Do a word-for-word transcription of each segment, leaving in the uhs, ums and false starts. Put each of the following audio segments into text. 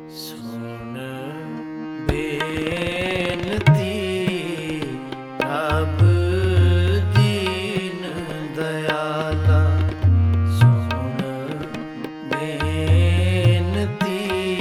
ਸੁਣ ਬੇਨਤੀ ਰੱਬ ਦੀਨ ਦਇਆਲਾ। ਸੁਣ ਬੇਨਤੀ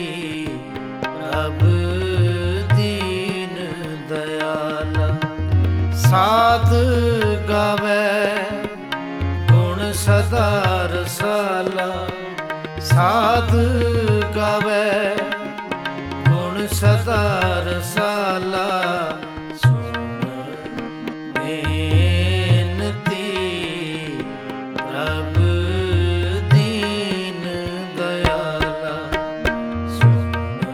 ਰੱਬ ਦੀਨ ਦਇਆਲਾ। ਸਾਧ ਗਾਵੇ ਗੁਣ ਸਦਾ ਰਸਾਲਾ। ਸਾਧ ਗਾਵੇ ਗੁਣ ਸਦਾ ਰਸਾਲਾ। ਸੁਣ ਬੇਨਤੀ ਰੱਬ ਦੀਨ ਦਇਆਲਾ। ਸੁਣ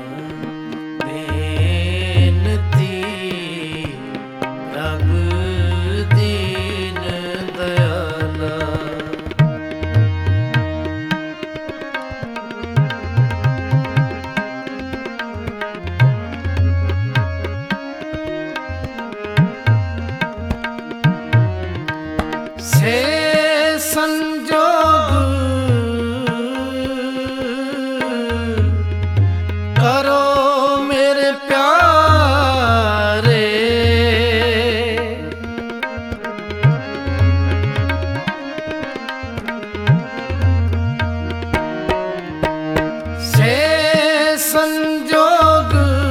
ਬੇਨਤੀ ਰੱਬ ਦੀਨ ਦਇਆਲਾ। ਸੇ ਸੰਜੋਗ ਕਰੋ ਮੇਰੇ ਪਿਆਰੇ। ਸੇ ਸੰਜੋਗ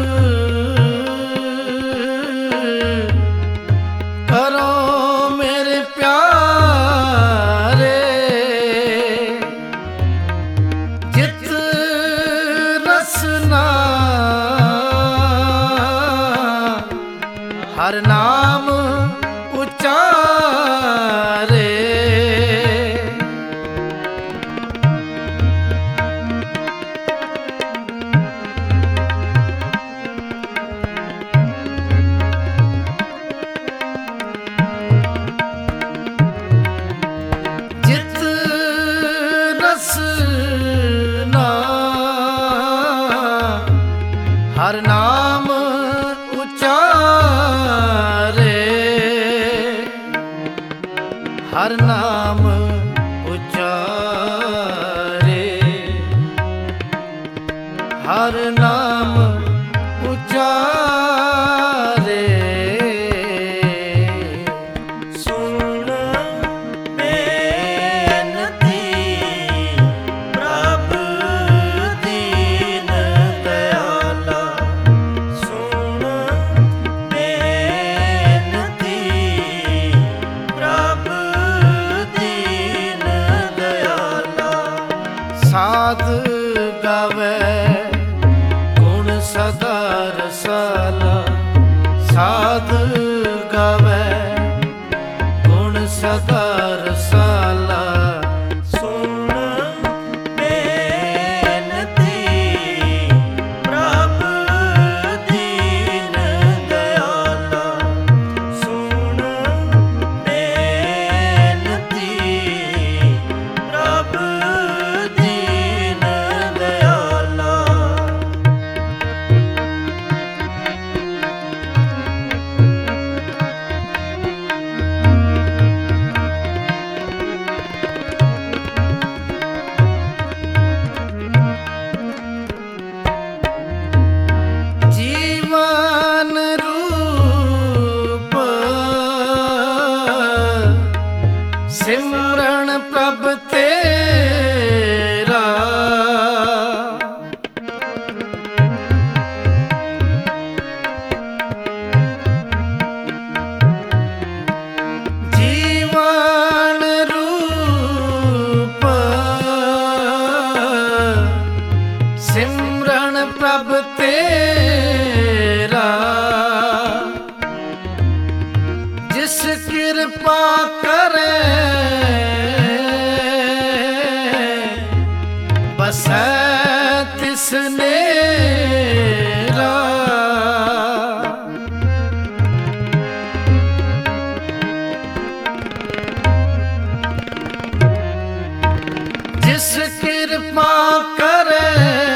ਕਰੋ ਮੇਰੇ ਪਿਆਰੇ। ਜਿਤ ਰਸਨਾ ਹਰ ਨਾਮ ਉਚਾਰੇ। ਜਿਤ ਰਸਨਾ ਹਰ ਨਾਮ ਉਚਾਰੇ। ਹਰ ਨਾਮ ਉਚਾਰੇ। ਹਰ ਨਾਮ ਉਚਾਰੇ। ਸੁਣ ਬੇਨਤੀ ਰੱਬ ਦੀਨ ਦਇਆਲਾ। ਸੁਣ ਬੇਨਤੀ ਰੱਬ ਦੀਨ ਦਇਆਲਾ। ਸਾਧ ਗਾਵੇ ਗੁਣ ਸਦਾ ਰਸਾਲਾ। ਸਾਧ ਗਾਵੇ ਗੁਣ ਸਦਾ ਰਸਾਲਾ। ਸੁਣ ਬੇਨਤੀ ਰੱਬ ਦੀਨ ਦਇਆਲਾ। ਸੁਣ ਬੇਨਤੀ ਰੱਬ ਦੀਨ ਦਇਆਲਾ। ਜੀਵਨ ਰੂਪ ਸਿਮਰਨ ਪ੍ਰਭ ਤੇਰਾ। ਜੀਵਨ ਰੂਪ ਸਿਮਰਨ ਪ੍ਰਭ ਤੇਰਾ। ਜਿਸ ਕਿਰਪਾ ਕਰੇ ਬਸੈ ਤਿਸ ਨੇਰਾ। ਜਿਸ ਕਿਰਪਾ ਕਰੇ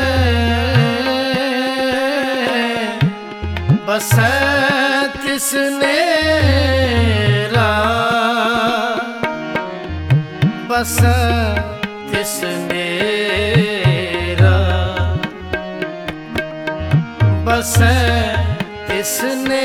ਬਸੈ ਤਿਸ ਨੇਰਾ। ਬਸੈ ਤਿਸ ਨੇਰਾ। बसै तिसने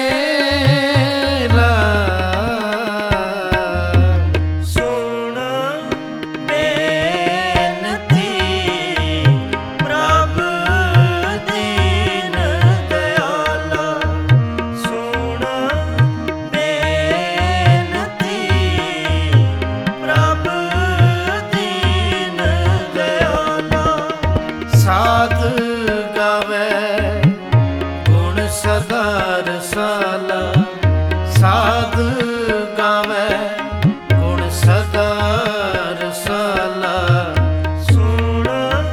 साध गावे गुण सदा रसाला, साध गावे गुण सदा रसाला। सुन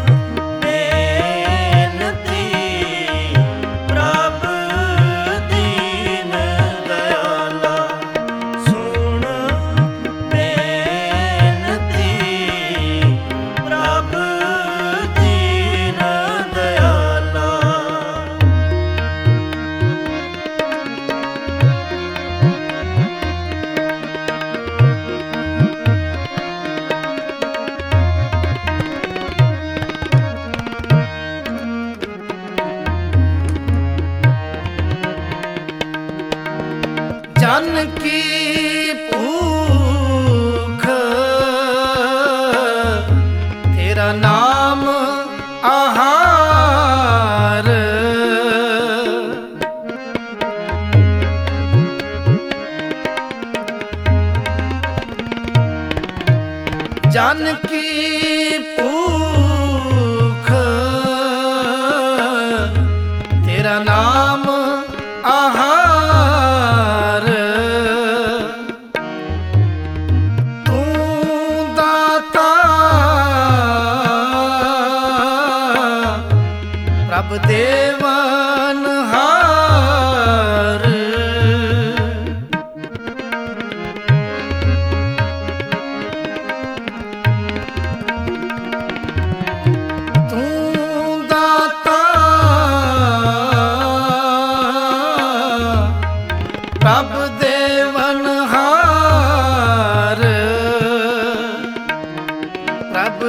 बेनती प्रभ दीन दयाला, सुन बेनती प्रभ जन की भूख तेरा नाम आहार, जन की भूख तेरा नाम आहार। तू दाता प्रभ देवनहार, तू दाता प्रभ देवनहार, प्रभ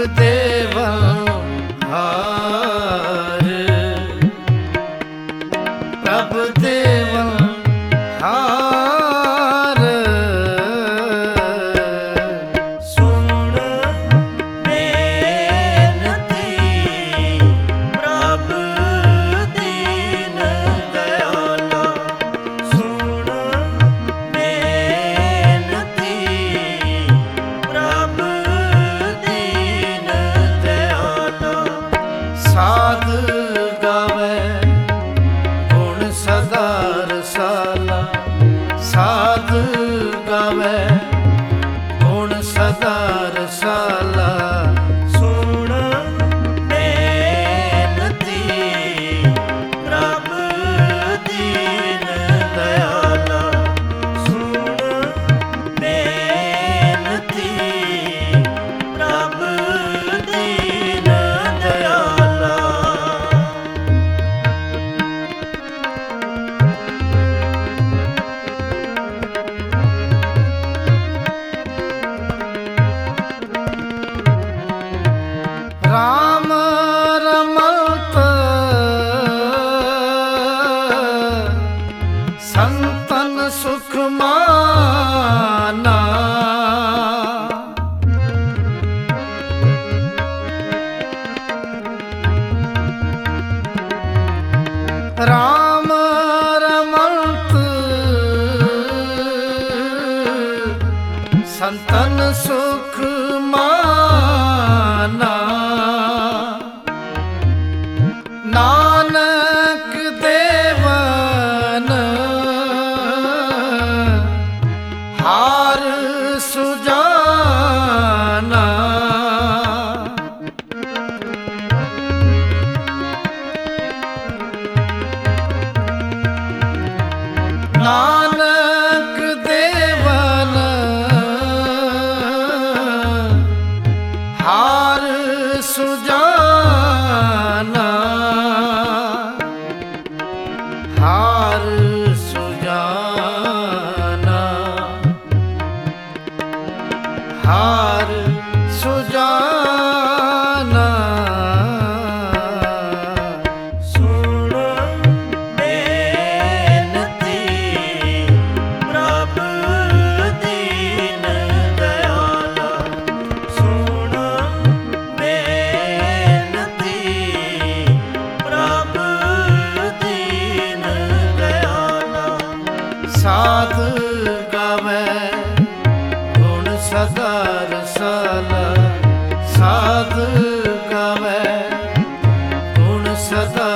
देवनहार, प्रभ देवनहार। सुन बेनती प्रभ दीन दयाला, सुन बेनती प्रभ दीन दयाला। साध गावे गुण सदा रसाला, साध गावे गुण सदा रसाला। सुन बेनती प्रभ दीन दयाला, सुन बेनती प्रभ दीन दयाला। राम रमत संतन सुख माना, राम रमत संतन सुख माना। नानक देवन हार सुजाना, ਸਦਾ